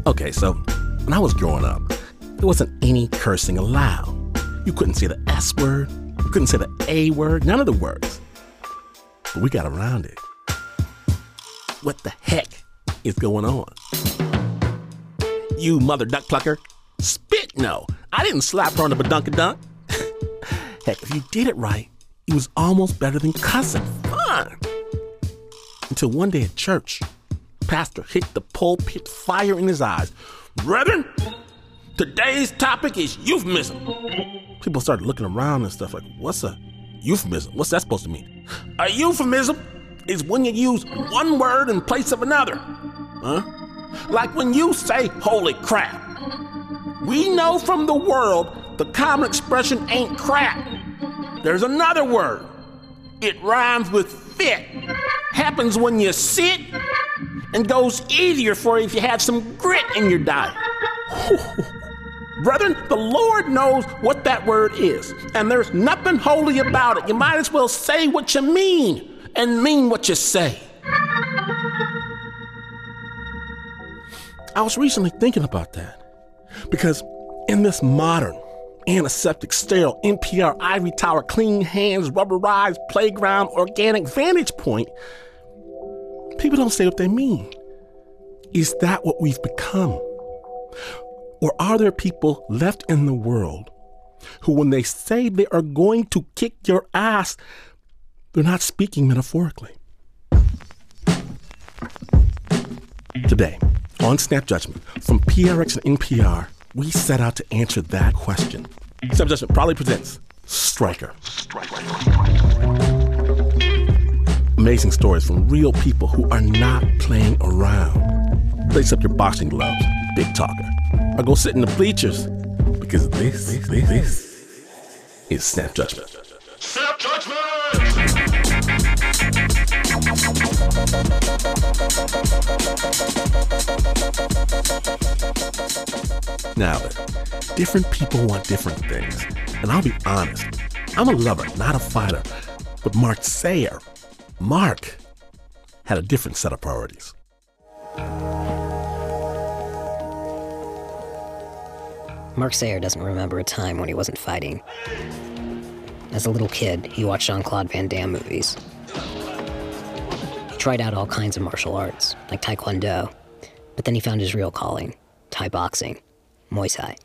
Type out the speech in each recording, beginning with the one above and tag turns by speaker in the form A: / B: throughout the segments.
A: Okay, so when I was growing up, there wasn't any cursing allowed. You couldn't say the S word. You couldn't say the A word. None of the words. But we got around it. What the heck is going on? You mother duck clucker. Spit no. I didn't slap her on the badunkadunk. Heck, if you did it right, it was almost better than cussing. Fun. Until one day at church, pastor hit the pulpit, fire in his eyes. Brethren, today's topic is euphemism. People started looking around and stuff like, what's a euphemism? What's that supposed to mean? A euphemism is when you use one word in place of another. Like when you say, holy crap. We know from the world the common expression ain't crap. There's another word. It rhymes with fit. Happens when you sit and goes easier for you if you have some grit in your diet. Brethren, the Lord knows what that word is, and there's nothing holy about it. You might as well say what you mean and mean what you say. I was recently thinking about that because in this modern, antiseptic, sterile, NPR, ivory tower, clean hands, rubberized playground, organic vantage point, people don't say what they mean. Is that what we've become? Or are there people left in the world who, when they say they are going to kick your ass, they're not speaking metaphorically? Today, on Snap Judgment, from PRX and NPR, we set out to answer that question. Snap Judgment proudly presents Stryker. Amazing stories from real people who are not playing around. Lace up your boxing gloves, big talker. Or go sit in the bleachers, because this is Snap Judgment.
B: Snap Judgment!
A: Now then, different people want different things. And I'll be honest, I'm a lover, not a fighter. But Mark Sayer, Mark, had a different set of priorities.
C: Mark Sayer doesn't remember a time when he wasn't fighting. As a little kid, he watched Jean-Claude Van Damme movies. He tried out all kinds of martial arts, like Taekwondo, but then he found his real calling, Thai boxing, Muay Thai.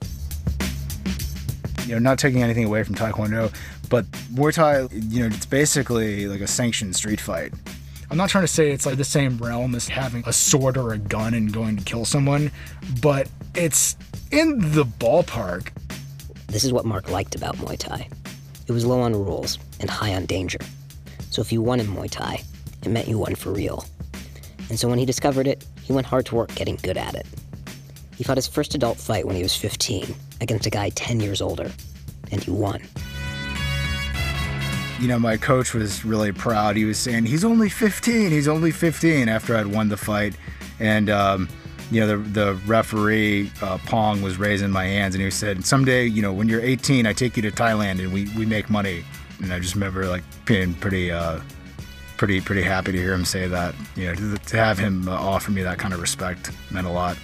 D: Not taking anything away from Taekwondo, but Muay Thai, it's basically like a sanctioned street fight. I'm not trying to say it's like the same realm as having a sword or a gun and going to kill someone, but it's in the ballpark.
C: This is what Mark liked about Muay Thai. It was low on rules and high on danger. So if you won in Muay Thai, it meant you won for real. And so when he discovered it, he went hard to work getting good at it. He fought his first adult fight when he was 15 against a guy 10 years older, and he won.
D: My coach was really proud. He was saying, he's only 15 after I'd won the fight. And, the referee, Pong, was raising my hands, and he said, someday, when you're 18, I take you to Thailand and we make money. And I just remember being pretty happy to hear him say that. To have him offer me that kind of respect meant a lot.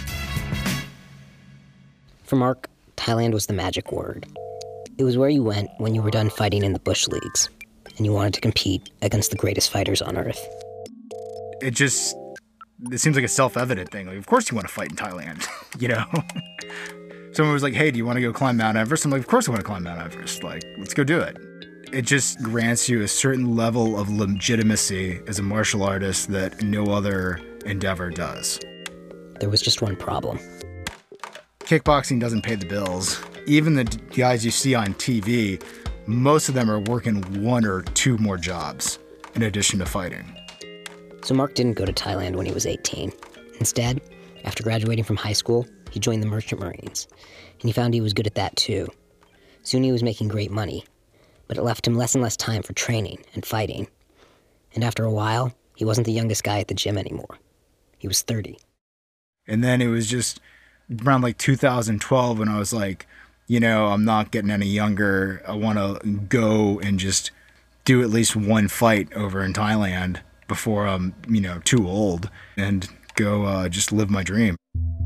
C: For Mark, Thailand was the magic word. It was where you went when you were done fighting in the bush leagues, and you wanted to compete against the greatest fighters on earth.
D: It seems like a self-evident thing. Of course you want to fight in Thailand, Someone was like, hey, do you want to go climb Mount Everest? I'm like, of course I want to climb Mount Everest. Let's go do it. It just grants you a certain level of legitimacy as a martial artist that no other endeavor does.
C: There was just one problem.
D: Kickboxing doesn't pay the bills. Even the guys you see on TV, most of them are working one or two more jobs in addition to fighting.
C: So Mark didn't go to Thailand when he was 18. Instead, after graduating from high school, he joined the Merchant Marines, and he found he was good at that too. Soon he was making great money, but it left him less and less time for training and fighting. And after a while, he wasn't the youngest guy at the gym anymore. He was 30.
D: And then it was just around 2012 when I was like, I'm not getting any younger. I want to go and just do at least one fight over in Thailand before I'm, too old, and go just live my dream.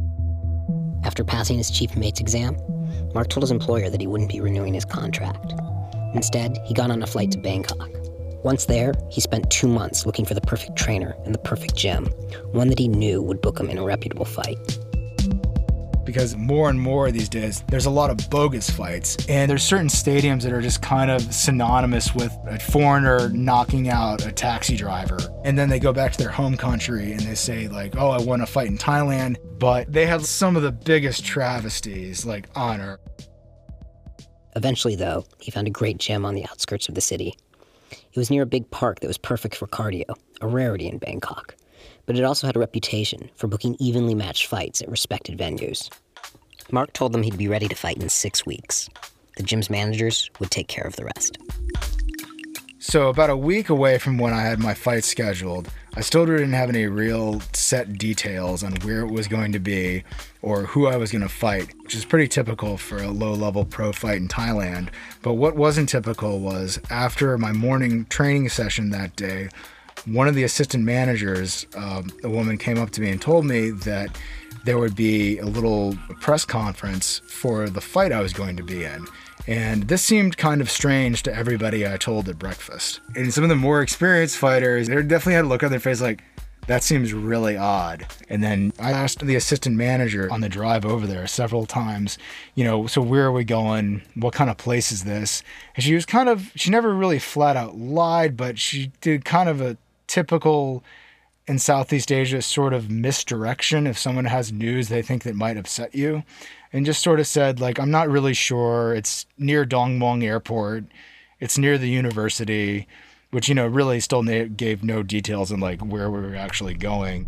C: After passing his chief mate's exam, Mark told his employer that he wouldn't be renewing his contract. Instead, he got on a flight to Bangkok. Once there, he spent 2 months looking for the perfect trainer and the perfect gym, one that he knew would book him in a reputable fight.
D: Because more and more these days, there's a lot of bogus fights, and there's certain stadiums that are just kind of synonymous with a foreigner knocking out a taxi driver. And then they go back to their home country and they say like, oh, I won a fight in Thailand, but they have some of the biggest travesties, like honor.
C: Eventually, though, he found a great gym on the outskirts of the city. It was near a big park that was perfect for cardio, a rarity in Bangkok. But it also had a reputation for booking evenly matched fights at respected venues. Mark told them he'd be ready to fight in 6 weeks. The gym's managers would take care of the rest.
D: So about a week away from when I had my fight scheduled, I still didn't have any real set details on where it was going to be or who I was going to fight, which is pretty typical for a low-level pro fight in Thailand. But what wasn't typical was after my morning training session that day, one of the assistant managers, a woman, came up to me and told me that there would be a little press conference for the fight I was going to be in. And this seemed kind of strange to everybody I told at breakfast. And some of the more experienced fighters, they definitely had a look on their face like, that seems really odd. And then I asked the assistant manager on the drive over there several times, so where are we going? What kind of place is this? And she never really flat out lied, but she did kind of a typical in Southeast Asia sort of misdirection if someone has news they think that might upset you, and just sort of said like, I'm not really sure, it's near Dongmuang Airport, it's near the university, which really still gave no details on like where we were actually going.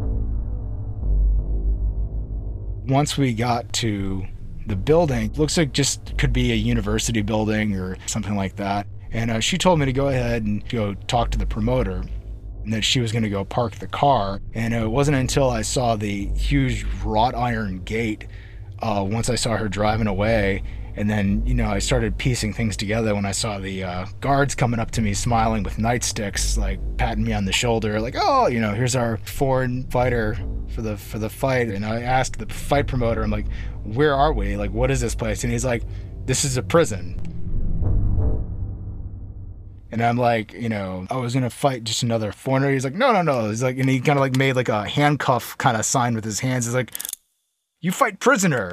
D: Once we got to the building, looks like just could be a university building or something like that, and she told me to go ahead and go talk to the promoter, and that she was going to go park the car. And it wasn't until I saw the huge wrought iron gate, once I saw her driving away, and then, I started piecing things together when I saw the guards coming up to me smiling with nightsticks, like patting me on the shoulder, like, oh, here's our foreign fighter for the fight. And I asked the fight promoter, I'm like, where are we? Like, what is this place? And he's like, this is a prison. And I'm like, I was going to fight just another foreigner. He's like, no. He's like, and he kind of like made like a handcuff kind of sign with his hands. He's like, you fight prisoner.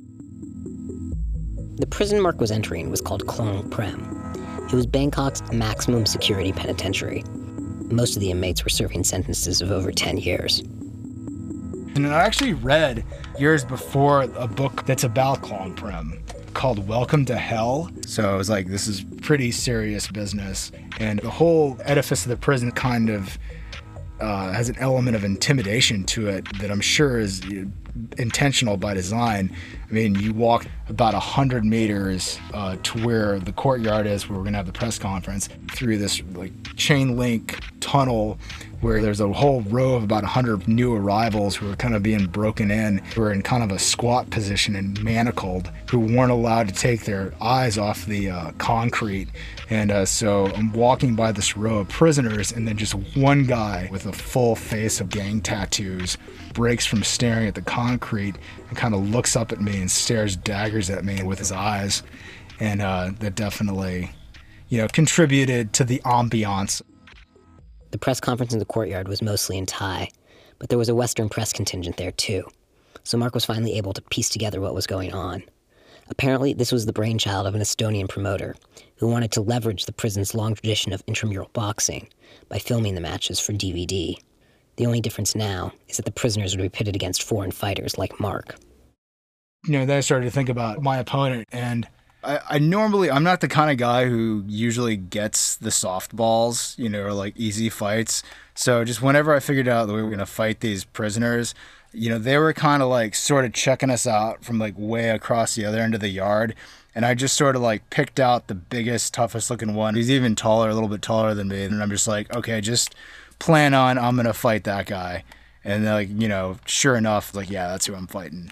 C: The prison Mark was entering was called Klong Prem. It was Bangkok's maximum security penitentiary. Most of the inmates were serving sentences of over 10 years.
D: And I actually read years before a book that's about Klong Prem called Welcome to Hell. So I was like, this is pretty serious business. And the whole edifice of the prison kind of has an element of intimidation to it that I'm sure is intentional by design. I mean, you walk about 100 meters to where the courtyard is, where we're gonna have the press conference, through this like chain link tunnel where there's a whole row of about 100 new arrivals who are kind of being broken in, who are in kind of a squat position and manacled, who weren't allowed to take their eyes off the concrete. And so I'm walking by this row of prisoners, and then just one guy with a full face of gang tattoos breaks from staring at the concrete and kind of looks up at me and stares daggers at me with his eyes. And that definitely, contributed to the ambiance.
C: The press conference in the courtyard was mostly in Thai, but there was a Western press contingent there too. So Mark was finally able to piece together what was going on. Apparently, this was the brainchild of an Estonian promoter who wanted to leverage the prison's long tradition of intramural boxing by filming the matches for DVD. The only difference now is that the prisoners would be pitted against foreign fighters like Mark.
D: Then I started to think about my opponent, and I'm not the kind of guy who usually gets the softballs, or like easy fights. So just whenever I figured out that we were going to fight these prisoners, they were kind of like sort of checking us out from like way across the other end of the yard. And I just sort of like picked out the biggest, toughest looking one. He's even taller, a little bit taller than me. And I'm just like, okay, just plan on, I'm going to fight that guy. And like, sure enough, like, yeah, that's who I'm fighting.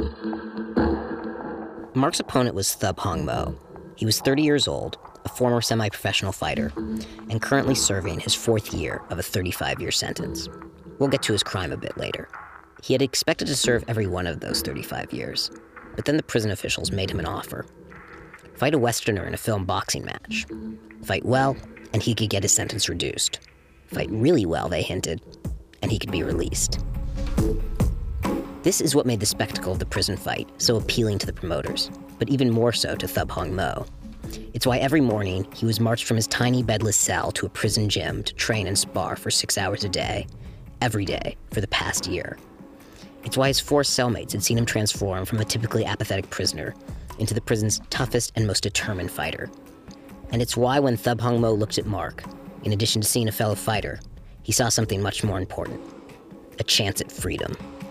C: Mark's opponent was Thub Hong Mo. He was 30 years old, a former semi-professional fighter, and currently serving his 4th year of a 35-year sentence. We'll get to his crime a bit later. He had expected to serve every one of those 35 years, but then the prison officials made him an offer. Fight a Westerner in a film boxing match. Fight well, and he could get his sentence reduced. Fight really well, they hinted, and he could be released. This is what made the spectacle of the prison fight so appealing to the promoters, but even more so to Thub Hung Mo. It's why every morning he was marched from his tiny bedless cell to a prison gym to train and spar for 6 hours a day, every day, for the past year. It's why his 4 cellmates had seen him transform from a typically apathetic prisoner into the prison's toughest and most determined fighter. And it's why when Thub Hung Mo looked at Mark, in addition to seeing a fellow fighter, he saw something much more important: a chance at freedom.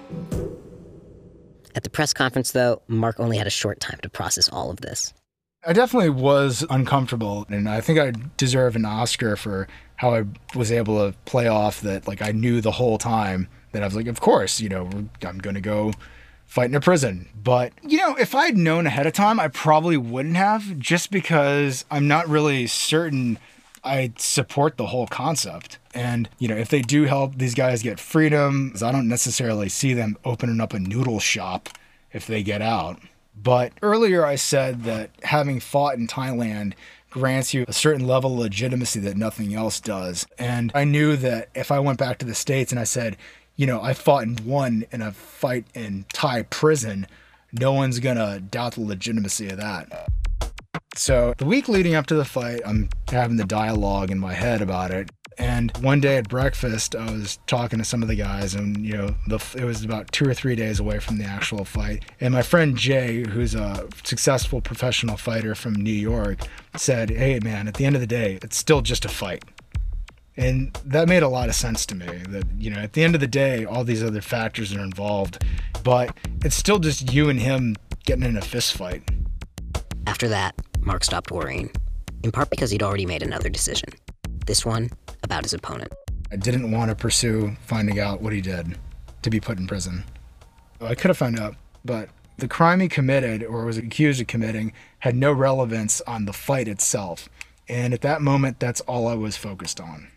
C: At the press conference, though, Mark only had a short time to process all of this.
D: I definitely was uncomfortable, and I think I deserve an Oscar for how I was able to play off that, like, I knew the whole time that I was like, of course, I'm going to go fight in a prison. But, if I had known ahead of time, I probably wouldn't have, just because I'm not really certain I support the whole concept. And, if they do help these guys get freedom, I don't necessarily see them opening up a noodle shop if they get out. But earlier I said that having fought in Thailand grants you a certain level of legitimacy that nothing else does. And I knew that if I went back to the States and I said, I fought and won in a fight in Thai prison, no one's gonna doubt the legitimacy of that. So the week leading up to the fight, I'm having the dialogue in my head about it. And one day at breakfast, I was talking to some of the guys, and it was about 2 or 3 days away from the actual fight. And my friend Jay, who's a successful professional fighter from New York, said, "Hey man, at the end of the day, it's still just a fight." And that made a lot of sense to me. That at the end of the day, all these other factors are involved, but it's still just you and him getting in a fist fight.
C: After that, Mark stopped worrying, in part because he'd already made another decision. This one about his opponent.
D: I didn't want to pursue finding out what he did to be put in prison. I could have found out, but the crime he committed or was accused of committing had no relevance on the fight itself. And at that moment, that's all I was focused on.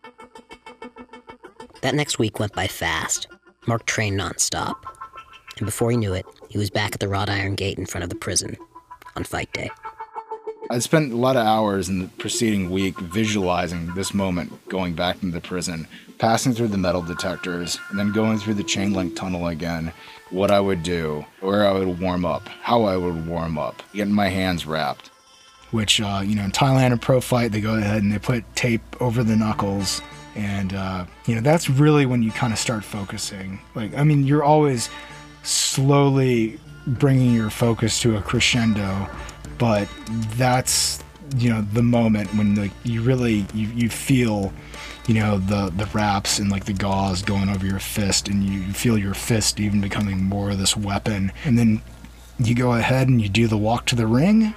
C: That next week went by fast. Mark trained nonstop. And before he knew it, he was back at the wrought iron gate in front of the prison on fight day.
D: I spent a lot of hours in the preceding week visualizing this moment, going back into the prison, passing through the metal detectors, and then going through the chain link tunnel again, what I would do, where I would warm up, how I would warm up, getting my hands wrapped. Which, in Thailand and pro fight, they go ahead and they put tape over the knuckles. And, that's really when you kind of start focusing. You're always slowly bringing your focus to a crescendo, but that's, the moment when you really, you feel, the wraps and the gauze going over your fist, and you feel your fist even becoming more of this weapon. And then you go ahead and you do the walk to the ring.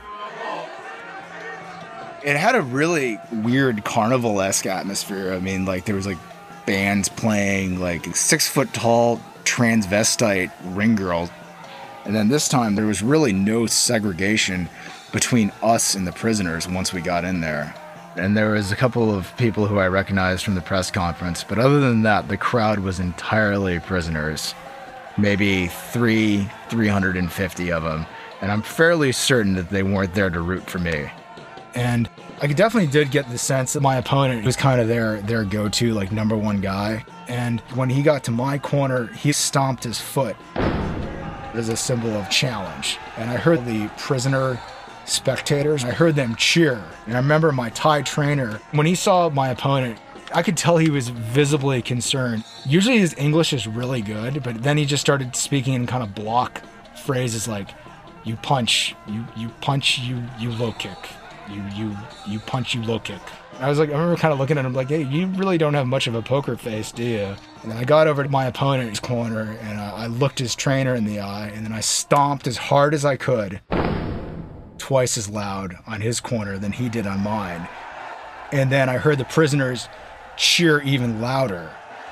D: It had a really weird carnival-esque atmosphere. There was bands playing, 6-foot-tall transvestite ring girl. And then this time there was really no segregation between us and the prisoners once we got in there. And there was a couple of people who I recognized from the press conference, but other than that, the crowd was entirely prisoners. Maybe 350 of them. And I'm fairly certain that they weren't there to root for me. And I definitely did get the sense that my opponent was kind of their go-to, number one guy. And when he got to my corner, he stomped his foot as a symbol of challenge. And I heard the prisoner spectators, I heard them cheer. And I remember my Thai trainer, when he saw my opponent, I could tell he was visibly concerned. Usually his English is really good, but then he just started speaking in kind of block phrases like, you punch, you punch, you low kick. You punch, you low kick. I remember kind of looking at him like, hey, you really don't have much of a poker face, do you? And then I got over to my opponent's corner, and I looked his trainer in the eye, and then I stomped as hard as I could, twice as loud on his corner than he did on mine. And then I heard the prisoners cheer even louder.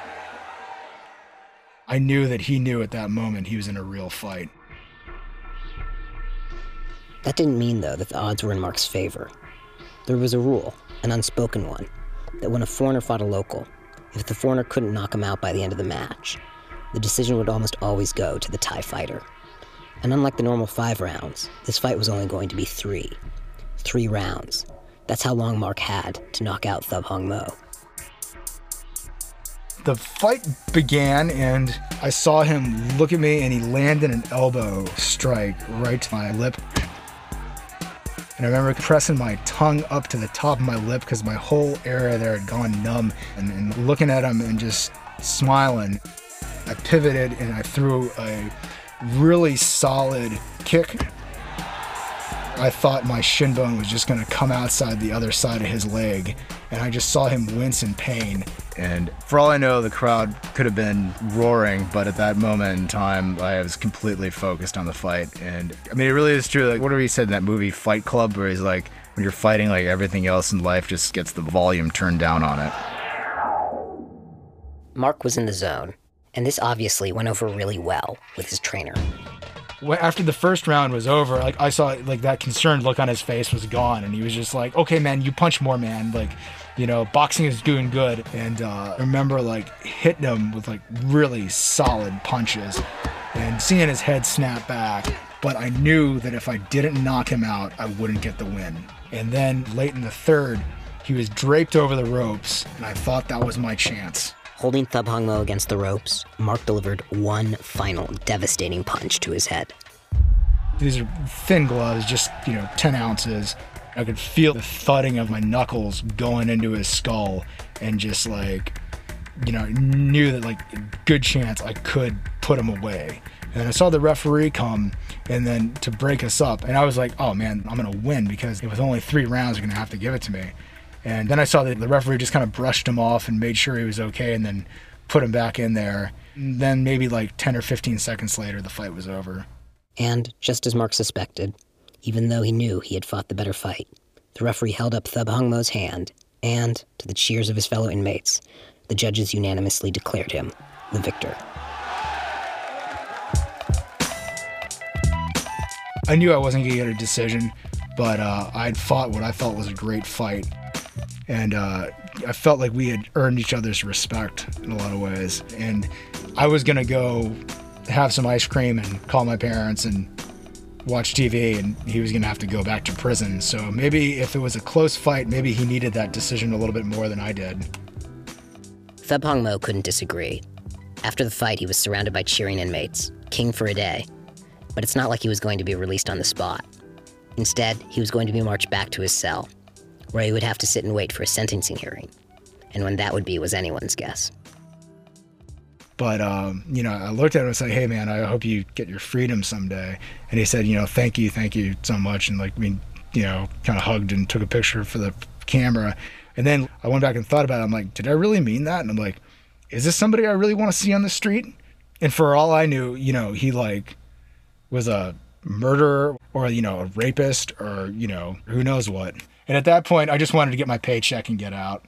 D: I knew that he knew at that moment he was in a real fight.
C: That didn't mean, though, that the odds were in Mark's favor. There was a rule, an unspoken one, that when a foreigner fought a local, if the foreigner couldn't knock him out by the end of the match, the decision would almost always go to the Thai fighter. And unlike the normal 5 rounds, this fight was only going to be 3. 3 rounds. That's how long Mark had to knock out Thub Hong Mo.
D: The fight began, and I saw him look at me, and he landed an elbow strike right to my lip. And I remember pressing my tongue up to the top of my lip because my whole area there had gone numb, and looking at him and just smiling. I pivoted and I threw a really solid kick. I thought my shin bone was just going to come outside the other side of his leg, and I just saw him wince in pain. And for all I know, the crowd could have been roaring, but at that moment in time, I was completely focused on the fight. And I mean, it really is true. Like, whatever he said in that movie Fight Club, where he's like, when you're fighting, like, everything else in life just gets the volume turned down on it.
C: Mark was in the zone, and this obviously went over really well with his trainer.
D: After the first round was over, like, I saw, like, that concerned look on his face was gone, and he was just like, okay, man, you punch more, man. Like, you know, boxing is doing good. And I remember, like, hitting him with, like, really solid punches and seeing his head snap back. But I knew that if I didn't knock him out, I wouldn't get the win. And then late in the third, he was draped over the ropes, and I thought that was my chance.
C: Holding Thub Hong Mo against the ropes, Mark delivered one final devastating punch to his head.
D: These are thin gloves, just, 10 ounces. I could feel the thudding of my knuckles going into his skull, and just knew that, like, good chance I could put him away. And I saw the referee come, and then to break us up, and I was like, oh man, I'm gonna win, because it was only 3 rounds, they're gonna have to give it to me. And then I saw that the referee just kind of brushed him off and made sure he was okay, and then put him back in there. And then maybe like 10 or 15 seconds later, the fight was over.
C: And just as Mark suspected, even though he knew he had fought the better fight, the referee held up Thub Hong Mo's hand, and, to the cheers of his fellow inmates, the judges unanimously declared him the victor.
D: I knew I wasn't going to get a decision, but I'd fought what I felt was a great fight. And I felt like we had earned each other's respect in a lot of ways. And I was going to go have some ice cream and call my parents and watch TV, and he was going to have to go back to prison. So maybe if it was a close fight, maybe he needed that decision a little bit more than I did.
C: Thub Hong Mo couldn't disagree. After the fight, he was surrounded by cheering inmates, king for a day. But it's not like he was going to be released on the spot. Instead, he was going to be marched back to his cell, where he would have to sit and wait for a sentencing hearing. And when that would be was anyone's guess.
D: But, I looked at him and said, hey, man, I hope you get your freedom someday. And he said, thank you so much. And, kind of hugged and took a picture for the camera. And then I went back and thought about it. I'm like, did I really mean that? And I'm like, is this somebody I really want to see on the street? And for all I knew, he, was a murderer or, a rapist or, who knows what. And at that point, I just wanted to get my paycheck and get out.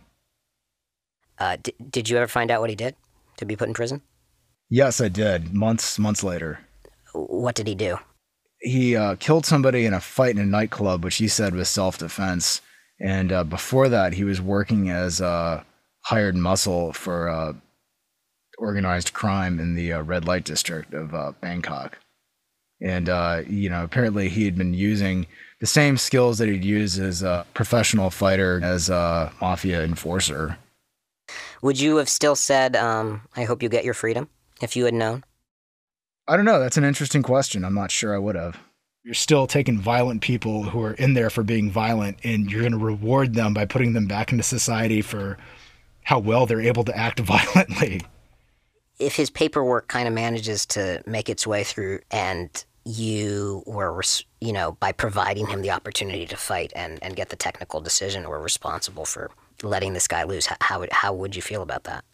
C: Did you ever find out what he did to be put in prison?
D: Yes, I did. Months later.
C: What did he do?
D: He killed somebody in a fight in a nightclub, which he said was self-defense. And before that, he was working as a hired muscle for organized crime in the red light district of Bangkok. And, apparently he had been using the same skills that he'd used as a professional fighter, as a mafia enforcer.
C: Would you have still said, I hope you get your freedom, if you had known?
D: I don't know. That's an interesting question. I'm not sure I would have. You're still taking violent people who are in there for being violent, and you're going to reward them by putting them back into society for how well they're able to act violently.
C: If his paperwork kind of manages to make its way through, and you were, by providing him the opportunity to fight and get the technical decision, were responsible for letting this guy loose, how would you feel about that?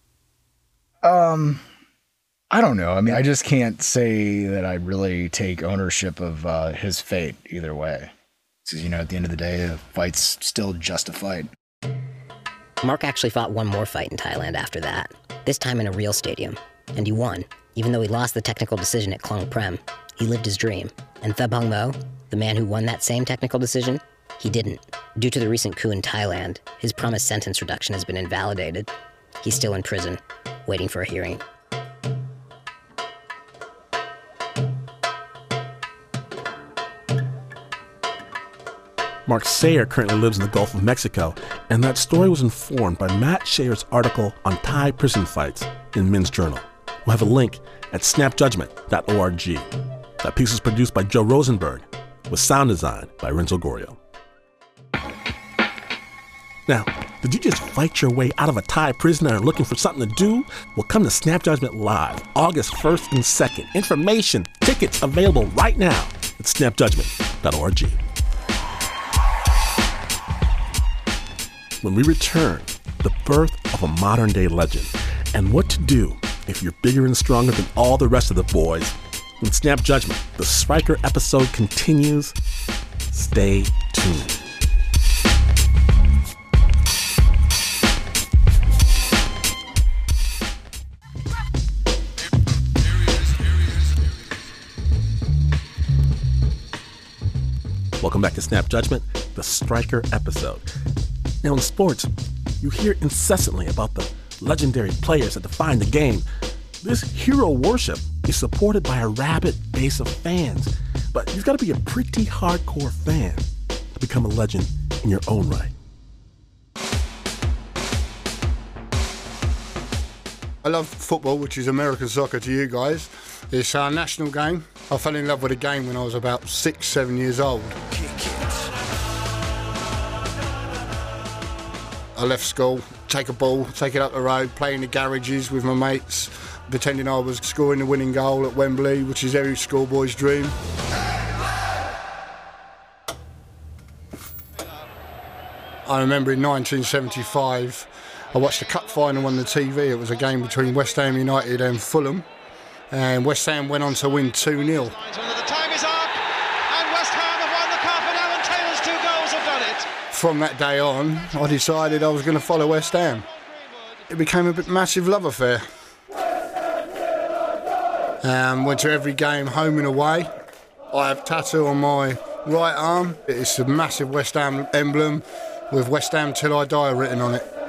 D: I don't know. I mean, I just can't say that I really take ownership of his fate either way. Because, at the end of the day, a fight's still just a fight.
C: Mark actually fought one more fight in Thailand after that, this time in a real stadium, and he won. Even though he lost the technical decision at Klong Prem, he lived his dream. And Thub Hong Mo, the man who won that same technical decision, he didn't. Due to the recent coup in Thailand, his promised sentence reduction has been invalidated. He's still in prison, waiting for a hearing.
A: Mark Sayer currently lives in the Gulf of Mexico, and that story was informed by Matt Sayer's article on Thai prison fights in Men's Journal. We'll have a link at snapjudgment.org. That piece was produced by Joe Rosenberg, with sound design by Renzo Gorio. Now, did you just fight your way out of a Thai prison and are looking for something to do? Well, come to Snap Judgment Live, August 1st and 2nd. Information, tickets available right now at snapjudgment.org. When we return, the birth of a modern-day legend and what to do if you're bigger and stronger than all the rest of the boys. In Snap Judgment, the Striker episode continues. Stay tuned. Welcome back to Snap Judgment, the Striker episode. Now in sports, you hear incessantly about the legendary players that define the game. This hero worship is supported by a rabid base of fans, but you've got to be a pretty hardcore fan to become a legend in your own right.
B: I love football, which is American soccer to you guys. It's our national game. I fell in love with the game when I was about 6, 7 years old. I left school, take a ball, take it up the road, play in the garages with my mates, pretending I was scoring the winning goal at Wembley, which is every schoolboy's dream. I remember in 1975, I watched the cup final on the TV. It was a game between West Ham United and Fulham, and West Ham went on to win 2-0.
E: The time is up, and West Ham have won the cup, and Alan Taylor's 2 goals have done it.
B: From that day on, I decided I was going to follow West Ham. It became a massive love affair. Went to every game, home and away. I have a tattoo on my right arm. It's a massive West Ham emblem with West Ham Till I Die written on it.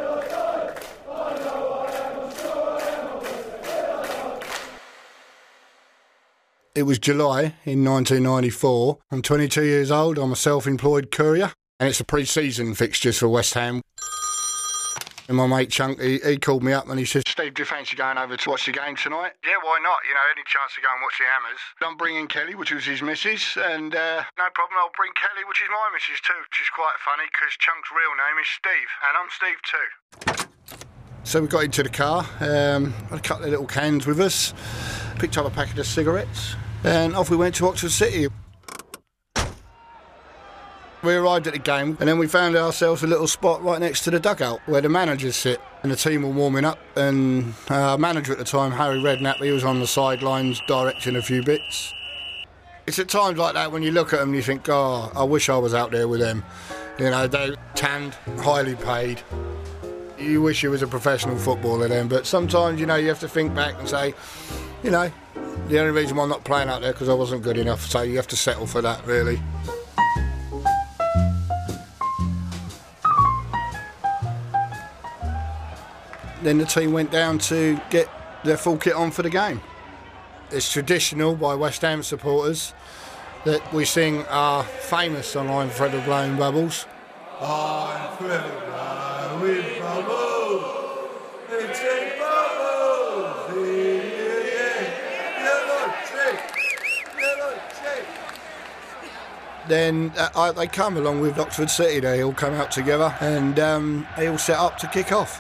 B: It was July in 1994. I'm 22 years old. I'm a self-employed courier, and it's a pre-season fixtures for West Ham. And my mate Chunk, he called me up and he said, "Steve, do you fancy going over to watch the game tonight?" "Yeah, why not? You know, any chance to go and watch the Hammers." I'm bringing Kelly, which was his missus, and no problem, I'll bring Kelly, which is my missus too, which is quite funny because Chunk's real name is Steve, and I'm Steve too. So we got into the car, had a couple of little cans with us, picked up a packet of cigarettes, and off we went to Oxford City. We arrived at the game, and then we found ourselves a little spot right next to the dugout where the managers sit, and the team were warming up, and our manager at the time, Harry Redknapp, he was on the sidelines directing a few bits. It's at times like that when you look at them and you think, oh, I wish I was out there with them. You know, they're tanned, highly paid. You wish you was a professional footballer then, but sometimes, you know, you have to think back and say, you know, the only reason why I'm not playing out there because I wasn't good enough, so you have to settle for that, really. Then the team went down to get their full kit on for the game. It's traditional by West Ham supporters that we sing our famous I'm Fred of Blowing Bubbles. I'm Fred of Blowing Bubbles, it's a bubbles, yellow check. Then they come along with Oxford City, they all come out together and they all set up to kick off.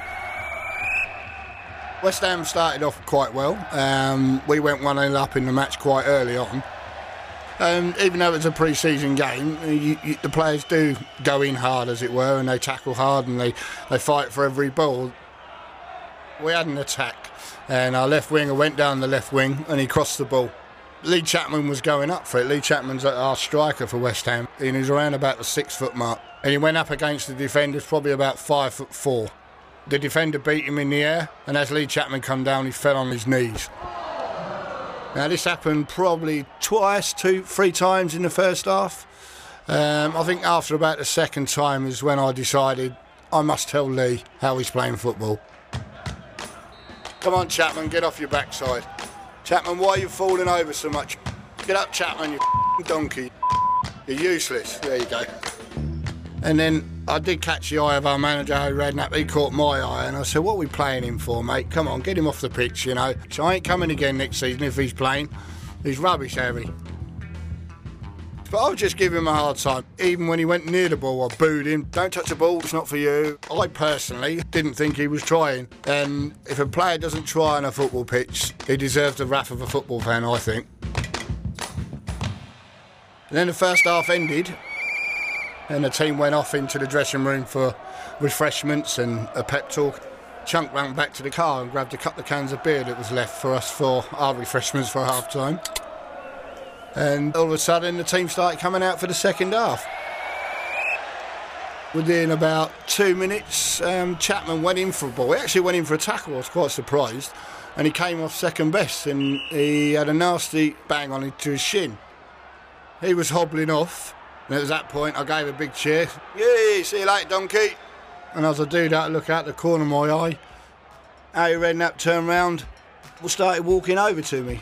B: West Ham started off quite well. We went 1-0 up in the match quite early on. Even though it's a pre-season game, the players do go in hard, as it were, and they tackle hard and they fight for every ball. We had an attack, and our left winger went down the left wing and he crossed the ball. Lee Chapman was going up for it. Lee Chapman's our striker for West Ham, and he's around about the 6 foot mark. And he went up against the defenders, probably about 5'4". The defender beat him in the air, and as Lee Chapman come down, he fell on his knees. Now, this happened probably twice, 3 times in the first half. I think after about the second time is when I decided I must tell Lee how he's playing football. Come on, Chapman, get off your backside. Chapman, why are you falling over so much? Get up, Chapman, you donkey. You're useless. There you go. And then I did catch the eye of our manager, Harry Redknapp. He caught my eye, and I said, what are we playing him for, mate? Come on, get him off the pitch, you know. So I ain't coming again next season if he's playing. He's rubbish, Harry. But I would just give him a hard time. Even when he went near the ball, I booed him. Don't touch the ball, it's not for you. I personally didn't think he was trying. And if a player doesn't try on a football pitch, he deserves the wrath of a football fan, I think. And then the first half ended, and the team went off into the dressing room for refreshments and a pep talk. Chunk ran back to the car and grabbed a couple of cans of beer that was left for us for our refreshments for half time. And all of a sudden the team started coming out for the second half. Within about 2 minutes, Chapman went in for a ball. He actually went in for a tackle. I was quite surprised. And he came off second best, and he had a nasty bang on into his shin. He was hobbling off, and at that point I gave a big cheer. "Yay, see you later, donkey." And as I do that, I look out the corner of my eye. Harry Redknapp turned round and started walking over to me.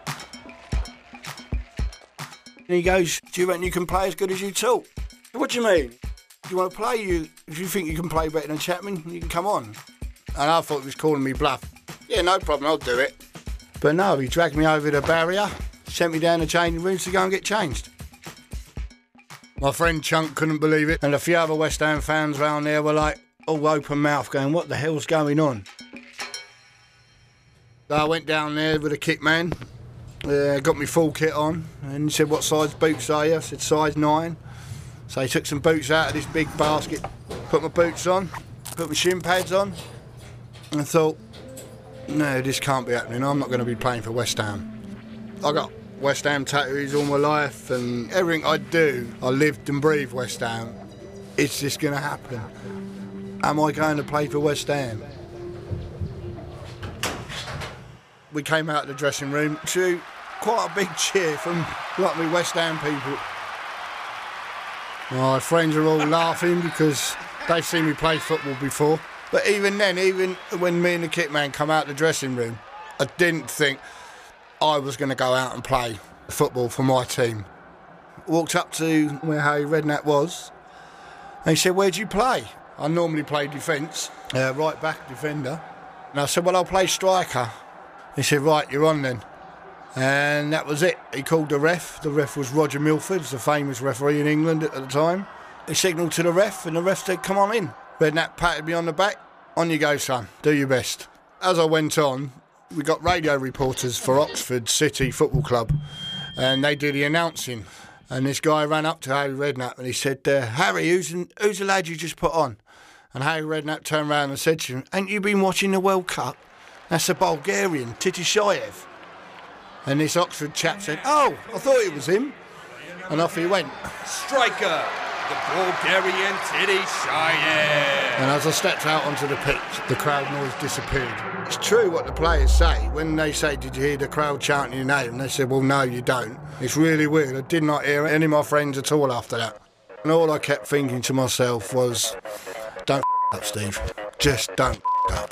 B: And he goes, "Do you reckon you can play as good as you talk?" "What do you mean? Do you want to play? If you think you can play better than Chapman, you can come on." And I thought he was calling me bluff. "Yeah, no problem, I'll do it." But no, he dragged me over the barrier, sent me down the changing rooms to go and get changed. My friend Chunk couldn't believe it, and a few other West Ham fans round there were like all open mouth going, "What the hell's going on?" So I went down there with a kit man, got my full kit on, and he said, "What size boots are you?" I said, "Size 9. So he took some boots out of this big basket, put my boots on, put my shin pads on, and I thought, no, this can't be happening. I'm not going to be playing for West Ham. I got West Ham tattoos all my life, and everything I do, I lived and breathed West Ham. Is this going to happen? Am I going to play for West Ham? We came out of the dressing room to quite a big cheer from a lot of me West Ham people. My friends are all laughing because they've seen me play football before. But even then, even when me and the kit man come out of the dressing room, I didn't think I was going to go out and play football for my team. Walked up to where Harry Redknapp was, and he said, "Where do you play?" I normally play defence, right back defender. And I said, "Well, I'll play striker." He said, "Right, you're on then." And that was it. He called the ref. The ref was Roger Milford, the famous referee in England at the time. He signalled to the ref, and the ref said, "Come on in." Redknapp patted me on the back. "On you go, son. Do your best." As I went on, we got radio reporters for Oxford City Football Club, and they did the announcing. And this guy ran up to Harry Redknapp and he said, "Harry, who's the lad you just put on?" And Harry Redknapp turned round and said to him, "Ain't you been watching the World Cup? That's a Bulgarian, Titishayev." And this Oxford chap said, "Oh, I thought it was him." And off he went.
F: Striker, the Bulgarian Titishayev.
B: And as I stepped out onto the pitch, the crowd noise disappeared. It's true what the players say. When they say, "Did you hear the crowd chanting your name?" And they said, "Well, no, you don't." It's really weird. I did not hear any of my friends at all after that. And all I kept thinking to myself was, don't up, Steve. Just don't up.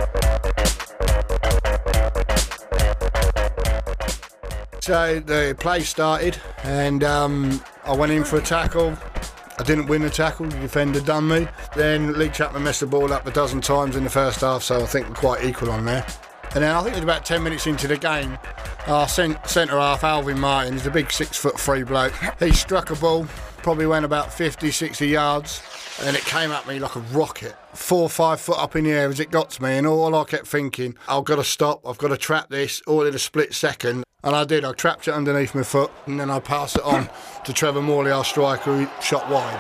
B: So the play started, and I went in for a tackle. I didn't win the tackle, the defender done me. Then Lee Chapman messed the ball up a dozen times in the first half, so I think we're quite equal on there. And then I think it was about 10 minutes into the game, our centre half, Alvin Martin, is a big 6'3" bloke. He struck a ball, probably went about 50, 60 yards, and it came at me like a rocket. 4 or 5 foot up in the air as it got to me, and all I kept thinking, I've got to stop, I've got to trap this, all in a split second. And I did, I trapped it underneath my foot, and then I passed it on to Trevor Morley, our striker, who shot wide.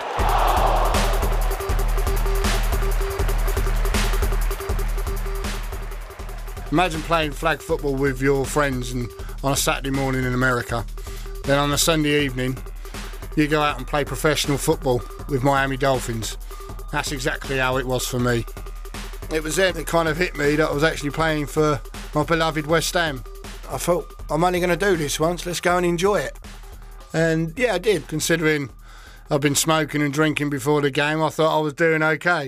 B: Imagine playing flag football with your friends and on a Saturday morning in America. Then on a Sunday evening, you go out and play professional football with Miami Dolphins. That's exactly how it was for me. It was then it kind of hit me that I was actually playing for my beloved West Ham. I thought, I'm only going to do this once, let's go and enjoy it. And yeah, I did, considering I've been smoking and drinking before the game, I thought I was doing okay.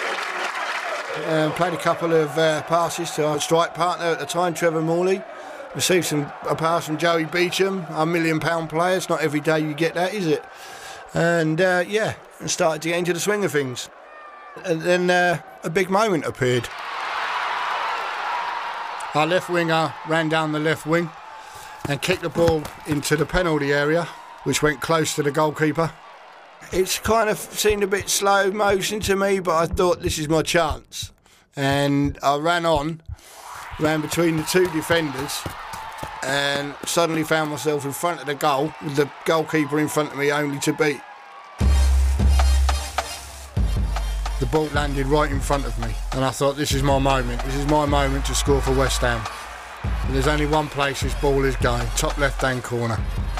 B: Played a couple of passes to our strike partner at the time, Trevor Morley. received a pass from Joey Beecham, our £1 million player. It's not every day you get that, is it? And and started to get into the swing of things. And then a big moment appeared. Our left winger ran down the left wing and kicked the ball into the penalty area, which went close to the goalkeeper. It's kind of seemed a bit slow motion to me, but I thought this is my chance. And I ran between the two defenders, and suddenly found myself in front of the goal with the goalkeeper in front of me only to beat. The ball landed right in front of me, and I thought, this is my moment. This is my moment to score for West Ham. And there's only one place this ball is going, top left-hand corner.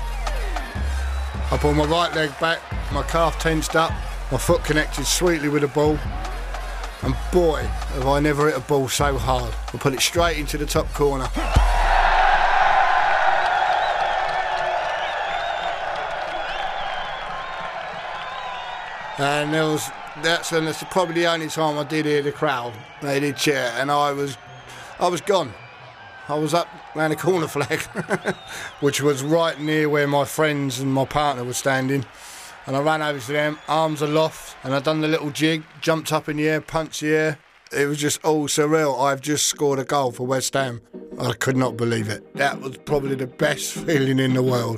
B: I pulled my right leg back, my calf tensed up, my foot connected sweetly with the ball, and boy, have I never hit a ball so hard. I put it straight into the top corner. And that's probably the only time I did hear the crowd. They did cheer, and I was gone. I was up round the corner flag, which was right near where my friends and my partner were standing. And I ran over to them, arms aloft, and I done the little jig, jumped up in the air, punched the air. It was just all surreal. I've just scored a goal for West Ham. I could not believe it. That was probably the best feeling in the world.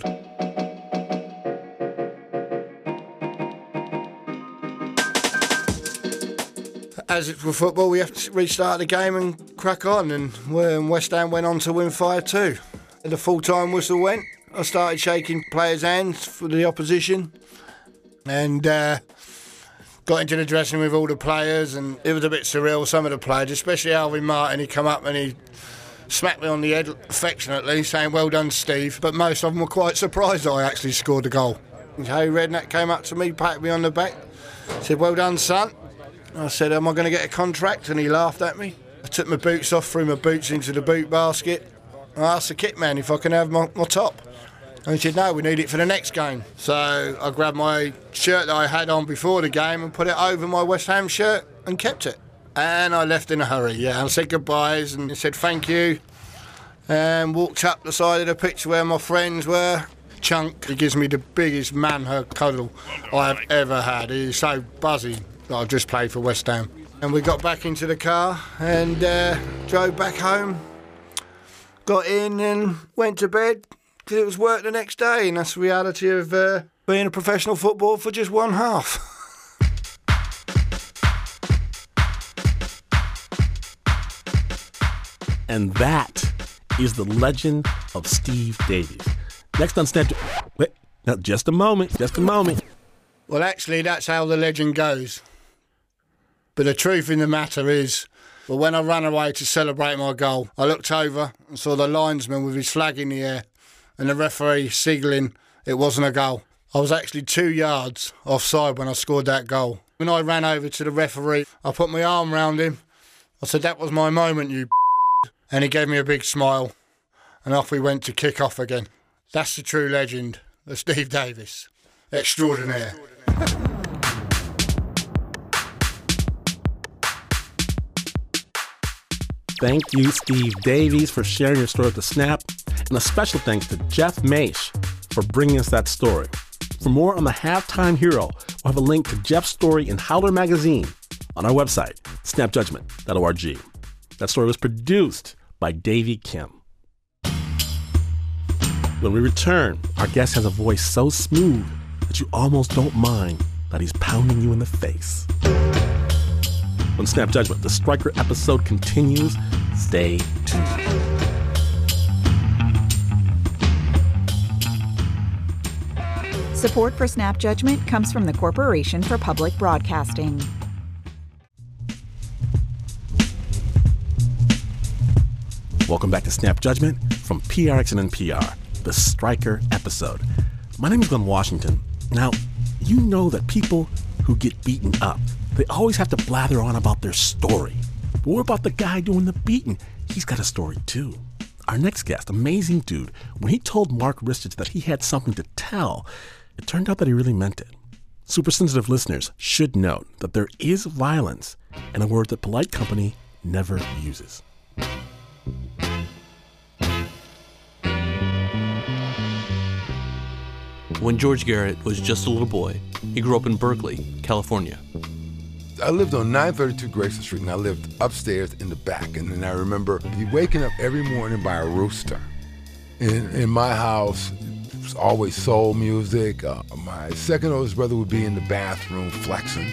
B: As it's for football, we have to restart the game and crack on, and West Ham went on to win 5-2. The full-time whistle went. I started shaking players' hands for the opposition, and got into the dressing room with all the players, and it was a bit surreal. Some of the players, especially Alvin Martin, he come up and he smacked me on the head affectionately, saying, "Well done, Steve." But most of them were quite surprised I actually scored the goal. And Harry Redknapp came up to me, patted me on the back, said, "Well done, son." I said, "Am I going to get a contract?" And he laughed at me. I took my boots off, threw my boots into the boot basket. I asked the kit man if I can have my top. And he said, "No, we need it for the next game." So I grabbed my shirt that I had on before the game and put it over my West Ham shirt and kept it. And I left in a hurry, yeah. I said goodbyes and said thank you. And walked up the side of the pitch where my friends were. Chunk, he gives me the biggest man-hug cuddle I have ever had. He's so buzzy. I've just played for West Ham. And we got back into the car and drove back home, got in and went to bed because it was work the next day, and that's the reality of being a professional footballer for just one half.
A: And that is the legend of Steve Davies. Next on Snapchat. Wait, now just a moment.
B: Well, actually, that's how the legend goes. But the truth in the matter is, well, when I ran away to celebrate my goal, I looked over and saw the linesman with his flag in the air and the referee signalling it wasn't a goal. I was actually 2 yards offside when I scored that goal. When I ran over to the referee, I put my arm round him. I said, "That was my moment, you." And he gave me a big smile. And off we went to kick off again. That's the true legend of Steve Davies. Extraordinaire.
A: Thank you, Steve Davies, for sharing your story with the Snap. And a special thanks to Jeff Maish for bringing us that story. For more on the Halftime Hero, we'll have a link to Jeff's story in Howler Magazine on our website, snapjudgment.org. That story was produced by Davey Kim. When we return, our guest has a voice so smooth that you almost don't mind that he's pounding you in the face. On Snap Judgment, the Striker episode continues. Stay tuned.
G: Support for Snap Judgment comes from the Corporation for Public Broadcasting.
A: Welcome back to Snap Judgment from PRX and NPR, the Striker episode. My name is Glenn Washington. Now, you know that people who get beaten up, they always have to blather on about their story. But what about the guy doing the beating? He's got a story too. Our next guest, amazing dude, when he told Mark Ristich that he had something to tell, it turned out that he really meant it. Super sensitive listeners should note that there is violence and a word that Polite Company never uses.
H: When George Garrett was just a little boy, he grew up in Berkeley, California.
I: I lived on 932 Grayson Street, and I lived upstairs in the back. And then I remember waking up every morning by a rooster. In my house, it was always soul music. My second oldest brother would be in the bathroom flexing.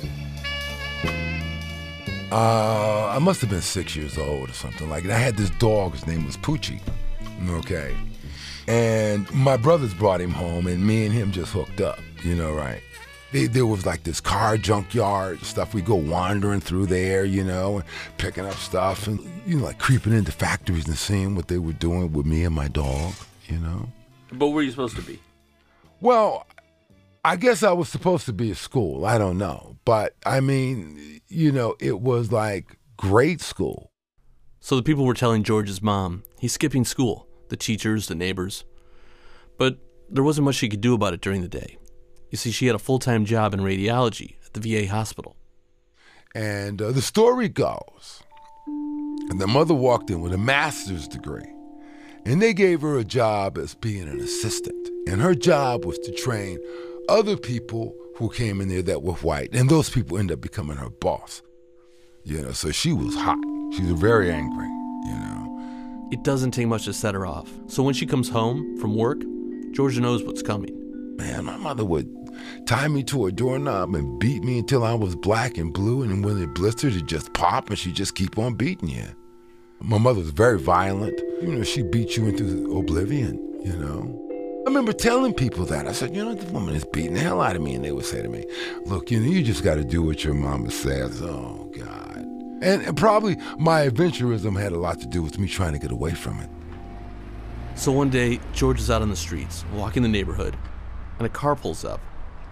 I: I must have been 6 years old or something like that. I had this dog, his name was Poochie, okay? And my brothers brought him home, and me and him just hooked up, right? There was like this car junkyard stuff. We'd go wandering through there, and picking up stuff and, like creeping into factories and seeing what they were doing with me and my dog,
H: But where were you supposed to be?
I: Well, I guess I was supposed to be at school. I don't know. But, I mean, it was like grade school.
H: So the people were telling George's mom he's skipping school, the teachers, the neighbors. But there wasn't much she could do about it during the day. You see, she had a full-time job in radiology at the VA hospital.
I: And the story goes, and the mother walked in with a master's degree, and they gave her a job as being an assistant. And her job was to train other people who came in there that were white, and those people ended up becoming her boss. So she was hot. She was very angry,
H: It doesn't take much to set her off. So when she comes home from work, Georgia knows what's coming.
I: Man, my mother would tie me to a doorknob and beat me until I was black and blue, and when it blistered, it'd just pop, and she'd just keep on beating you. My mother was very violent. She beat you into oblivion, I remember telling people that. I said, the woman is beating the hell out of me, and they would say to me, look, you just got to do what your mama says. Oh, God. And probably my adventurism had a lot to do with me trying to get away from it.
H: So one day, George is out on the streets, walking the neighborhood, and a car pulls up.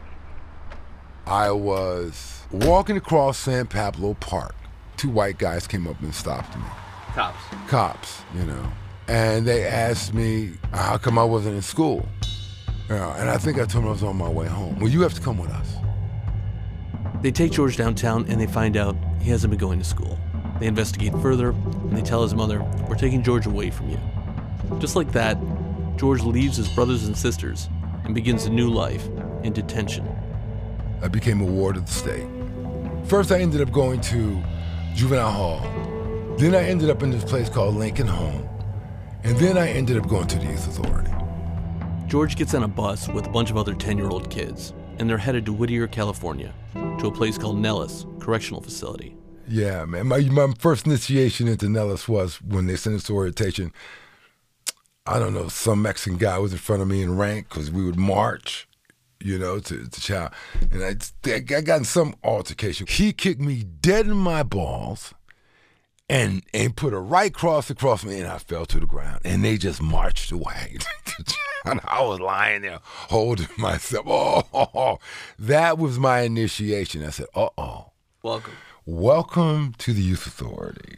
I: I was walking across San Pablo Park. Two white guys came up and stopped me. Cops, And they asked me how come I wasn't in school. And I think I told them I was on my way home. Well, you have to come with us.
H: They take George downtown, and they find out he hasn't been going to school. They investigate further, and they tell his mother, we're taking George away from you. Just like that, George leaves his brothers and sisters and begins a new life in detention.
I: I became a ward of the state. First, I ended up going to juvenile hall. Then I ended up in this place called Lincoln Home. And then I ended up going to the youth authority.
H: George gets on a bus with a bunch of other 10-year-old kids, and they're headed to Whittier, California, to a place called Nellis Correctional Facility.
I: Yeah, man. My first initiation into Nellis was when they sent us to orientation. I don't know, some Mexican guy was in front of me in rank because we would march, to chow. And I got in some altercation. He kicked me dead in my balls and put a right cross across me, and I fell to the ground. And they just marched away. And I was lying there holding myself. Oh, that was my initiation. I said, uh-oh. Welcome to the youth authority.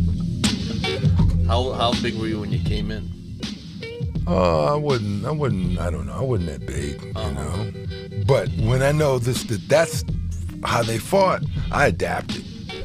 H: How big were you when you came in?
I: I wasn't that big, But when I know that's how they fought, I adapted.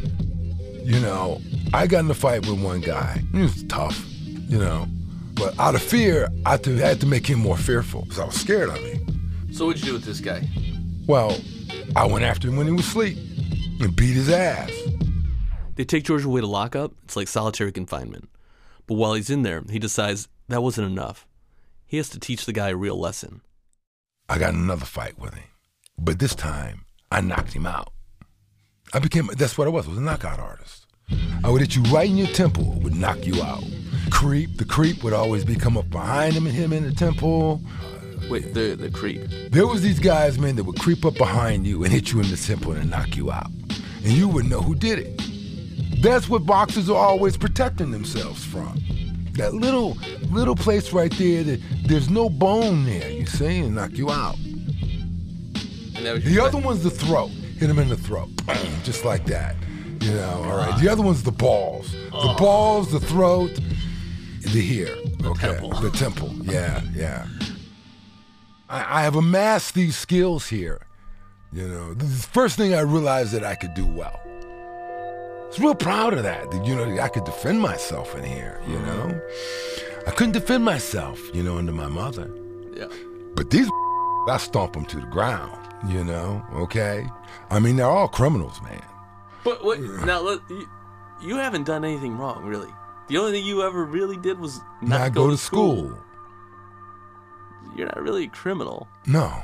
I: I got in a fight with one guy. He was tough, But out of fear, I had to make him more fearful because I was scared of him.
H: So what'd you do with this guy?
I: Well, I went after him when he was asleep and beat his ass.
H: They take George away to lockup. It's like solitary confinement. But while he's in there, he decides that wasn't enough. He has to teach the guy a real lesson.
I: I got another fight with him. But this time, I knocked him out. That's what I was a knockout artist. I would hit you right in your temple, would knock you out. The creep would always be come up behind him and him in the temple.
H: Wait, the creep?
I: There was these guys, man, that would creep up behind you and hit you in the temple and knock you out. And you wouldn't know who did it. That's what boxers are always protecting themselves from. That little place right there, that there's no bone there, you see, and knock you out. The other one's the throat. Hit him in the throat. Just like that. All right. The other one's the balls. The balls, the throat, the ear. The temple. Yeah. I have amassed these skills here. The first thing I realized that I could do well. I was real proud of that I could defend myself in here, I couldn't defend myself, under my mother.
H: Yeah.
I: But these I stomp them to the ground, okay? I mean, they're all criminals, man.
H: But wait, now, you haven't done anything wrong, really. The only thing you ever really did was not go to school. You're not really a criminal.
I: No.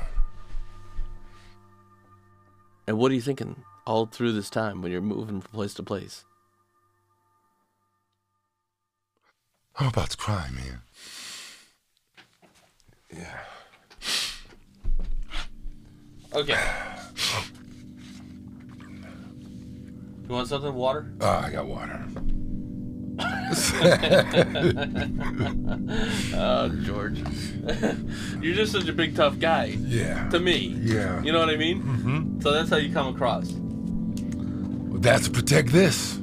H: And what are you thinking all through this time when you're moving from place to place?
I: I'm about to cry, man. Yeah.
H: Okay. You want something? Water?
I: I got water.
H: Oh, George. You're just such a big, tough guy.
I: Yeah.
H: To me.
I: Yeah.
H: You know what I mean?
I: Mm-hmm.
H: So that's how you come across.
I: Well, that's to protect this.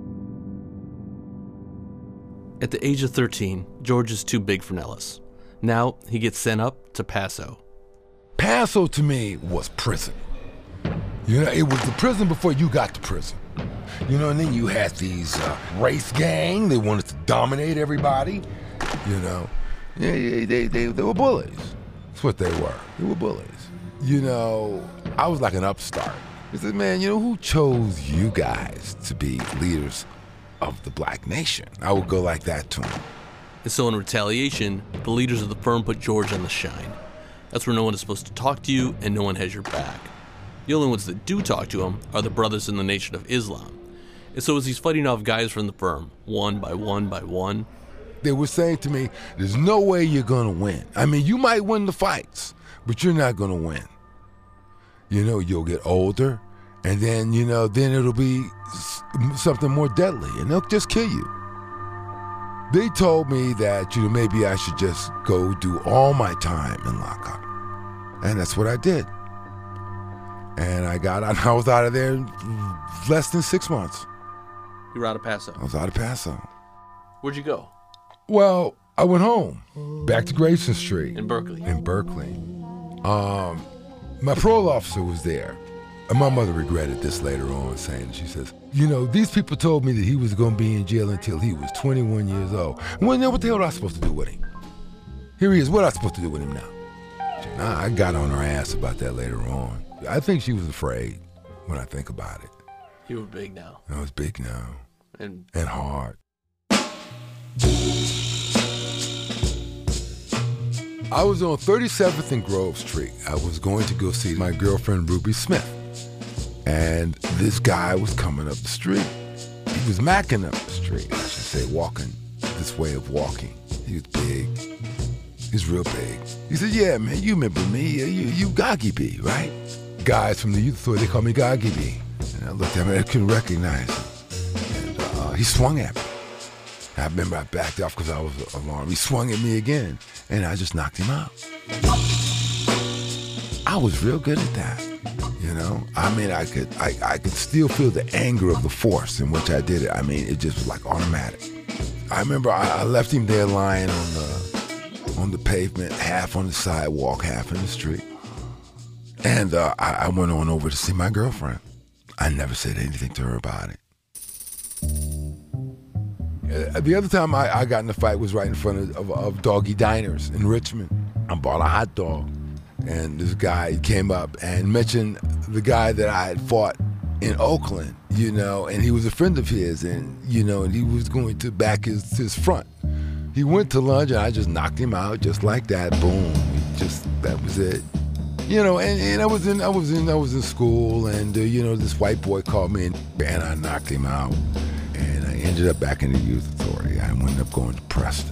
H: At the age of 13, George is too big for Nellis. Now he gets sent up to Paso.
I: Paso to me was prison. It was the prison before you got to prison. And then you had these race gang. They wanted to dominate everybody. Yeah, they were bullies. That's what they were. They were bullies. I was like an upstart. He said, man, who chose you guys to be leaders of the black nation? I would go like that to him.
H: And so in retaliation, the leaders of the firm put George on the shine. That's where no one is supposed to talk to you and no one has your back. The only ones that do talk to him are the brothers in the Nation of Islam. And so as he's fighting off guys from the firm, one by one,
I: they were saying to me, there's no way you're going to win. I mean, you might win the fights, but you're not going to win. You'll get older, and then, then it'll be something more deadly, and they'll just kill you. They told me that, maybe I should just go do all my time in lockup. And that's what I did. And I was out of there in less than 6 months.
H: You were out of Paso?
I: I was out of Paso.
H: Where'd you go?
I: Well, I went home, back to Grayson Street.
H: In Berkeley?
I: In Berkeley. My parole officer was there. And my mother regretted this later on, saying, she says, these people told me that he was going to be in jail until he was 21 years old. Well, what the hell was I supposed to do with him? Here he is. What am I supposed to do with him now? I got on her ass about that later on. I think she was afraid when I think about it.
H: You were big now.
I: I was big now. And hard. I was on 37th and Grove Street. I was going to go see my girlfriend, Ruby Smith. And this guy was coming up the street. He was macking up the street, I should say, walking this way of walking. He was big. He was real big. He said, yeah, man, you remember me. You Gaggy B, right? Guys from the youth authority, they call me Gaggy B. And I looked at him and I couldn't recognize him. And he swung at me. I remember I backed off because I was alarmed. He swung at me again, and I just knocked him out. I was real good at that, I mean, I could still feel the anger of the force in which I did it. I mean, it just was like automatic. I remember I left him there lying on the pavement, half on the sidewalk, half in the street. And I went on over to see my girlfriend. I never said anything to her about it. The other time I got in a fight was right in front of Doggy Diners in Richmond. I bought a hot dog, and this guy came up and mentioned the guy that I had fought in Oakland, and he was a friend of his, and and he was going to back his front. He went to lunch, and I just knocked him out just like that. Boom, that was it. And I was in school, and this white boy called me, and I knocked him out. And I ended up back in the youth authority. I ended up going to Preston.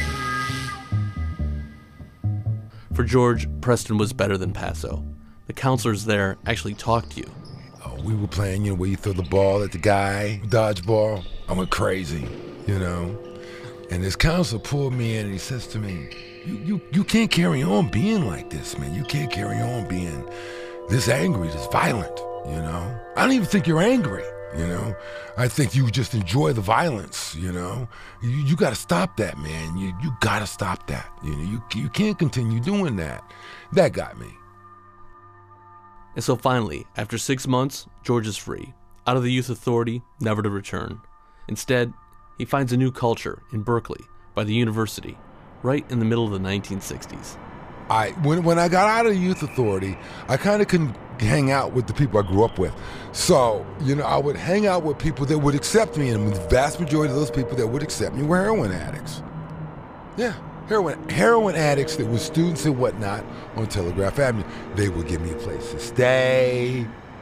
H: For George, Preston was better than Paso. The counselors there actually talked to you.
I: Oh, we were playing, where you throw the ball at the guy, dodgeball. I went crazy, And this counselor pulled me in and he says to me, you can't carry on being like this, man. You can't carry on being this angry, this violent, I don't even think you're angry. I think you just enjoy the violence, You got to stop that, man. You got to stop that. You can't continue doing that. That got me.
H: And so finally, after 6 months, George is free, out of the youth authority, never to return. Instead, he finds a new culture in Berkeley by the university, right in the middle of the 1960s.
I: When I got out of the youth authority, I kind of couldn't hang out with the people I grew up with. So, I would hang out with people that would accept me, and the vast majority of those people that would accept me were heroin addicts. Yeah, heroin addicts that were students and whatnot on Telegraph Avenue. They would give me a place to stay.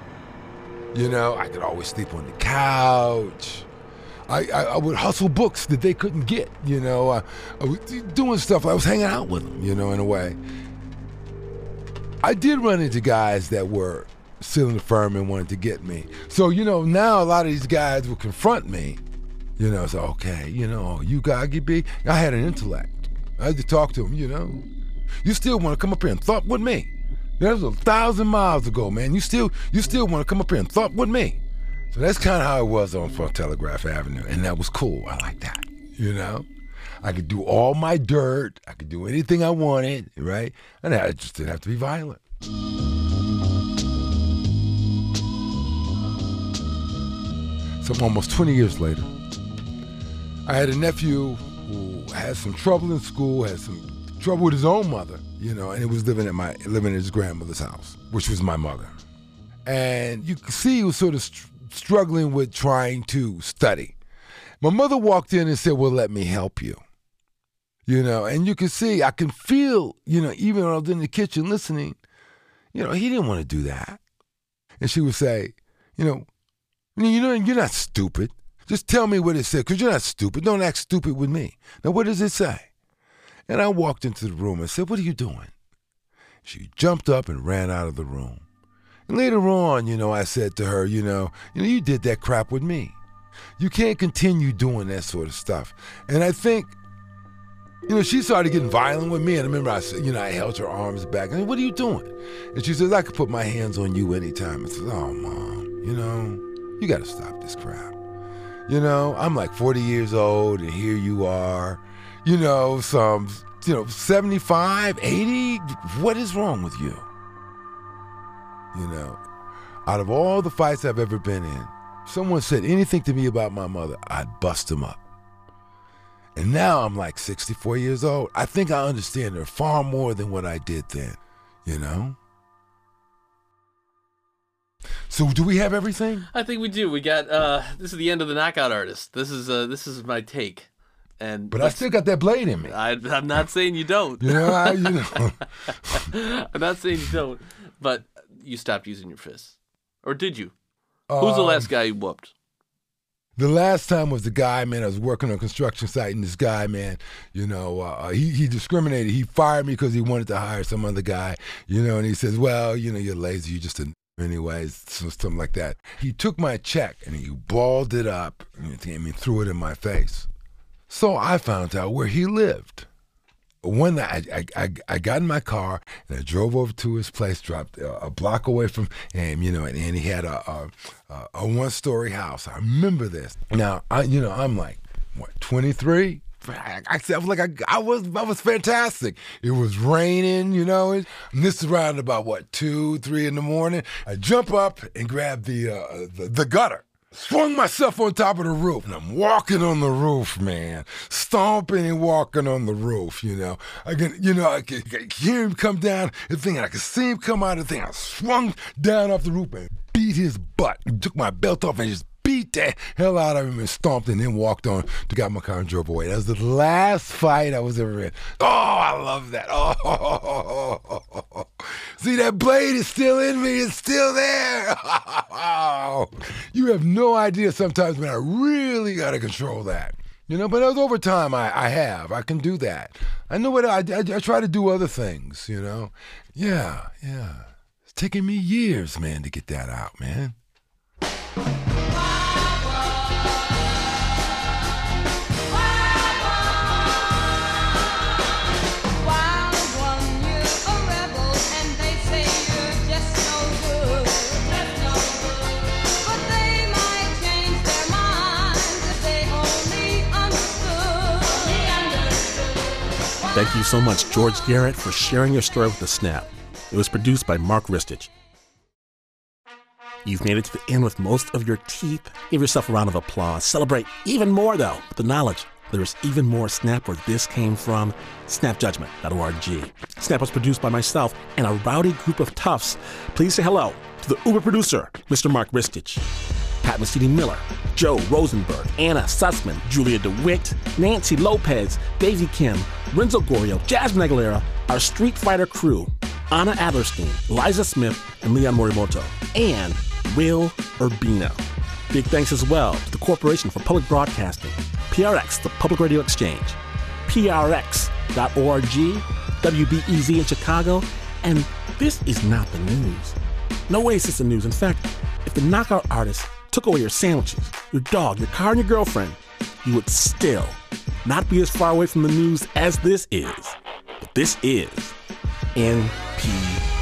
I: I could always sleep on the couch. I would hustle books that they couldn't get, I was doing stuff. I was hanging out with them, in a way. I did run into guys that were still in the firm and wanted to get me. So, now a lot of these guys would confront me, so, okay, you got to be. I had an intellect. I had to talk to them, You still want to come up here and thump with me? That was 1,000 miles ago, man. You still want to come up here and thump with me? So that's kind of how it was on Telegraph Avenue, and that was cool. I like that, I could do all my dirt. I could do anything I wanted, right? And I just didn't have to be violent. So almost 20 years later, I had a nephew who had some trouble in school, had some trouble with his own mother, and he was living at his grandmother's house, which was my mother. And you could see he was sort of struggling with trying to study. My mother walked in and said, well, let me help you. And you can see, I can feel, even when I was in the kitchen listening, he didn't want to do that. And she would say, you're not stupid. Just tell me what it said, because you're not stupid. Don't act stupid with me. Now, what does it say? And I walked into the room and said, what are you doing? She jumped up and ran out of the room. And later on, I said to her, you did that crap with me. You can't continue doing that sort of stuff. And I think, she started getting violent with me. And I remember I said, I held her arms back. I said, what are you doing? And she says, I could put my hands on you anytime. I said, oh, Mom, you got to stop this crap. I'm like 40 years old, and here you are, some, 75, 80. What is wrong with you? Out of all the fights I've ever been in, if someone said anything to me about my mother, I'd bust them up. And now I'm like 64 years old. I think I understand her far more than what I did then, So do we have everything?
H: I think we do. We got, this is the end of the Knockout Artist. This is my take. But
I: I still got that blade in me.
H: I'm not saying you don't.
I: I'm
H: not saying you don't, but you stopped using your fists. Or did you? Who's the last guy you whooped?
I: The last time was the guy, man, I was working on a construction site, and this guy, man, he discriminated. He fired me because he wanted to hire some other guy, and he says, well, you're lazy, you're just a anyways, something like that. He took my check, and he balled it up and threw it in my face. So I found out where he lived. One night, I got in my car, and I drove over to his place, dropped a block away from him, and he had a one-story house. I remember this. Now, I'm like, 23? I was fantastic. It was raining, and this is around about, 2, 3 in the morning. I jump up and grab the gutter. Swung myself on top of the roof, and I'm walking on the roof, man. Stomping and walking on the roof, I can hear him come down the thing, and I can see him come out of the thing. I swung down off the roof and beat his butt. Took my belt off and just beat the hell out of him and stomped, and then walked on to got my car and drove away. That was the last fight I was ever in. Oh, I love that. Oh, see, that blade is still in me. It's still there. You have no idea sometimes, man. I really got to control that. But as over time, I can do that. I know what I try to do other things, Yeah. It's taken me years, man, to get that out, man.
A: Thank you so much, George Garrett, for sharing your story with The Snap. It was produced by Mark Ristich. You've made it to the end with most of your teeth. Give yourself a round of applause. Celebrate even more, though, with the knowledge There's even more Snap where this came from. Snapjudgment.org. Snap was produced by myself and a rowdy group of toughs. Please say hello to the Uber producer, Mr. Mark Ristich, Pat Mesiti-Miller, Joe Rosenberg, Anna Sussman, Julia DeWitt, Nancy Lopez, Daisy Kim, Renzo Gorio, Jasmine Aguilera, our Street Fighter crew, Anna Adlerstein, Liza Smith, and Leon Morimoto, and Will Urbino. Big thanks as well to the Corporation for Public Broadcasting, PRX, the Public Radio Exchange, PRX.org, WBEZ in Chicago, and this is not the news. No way is this the news. In fact, if the knockout artist took away your sandwiches, your dog, your car, and your girlfriend, you would still not be as far away from the news as this is. But this is NPR.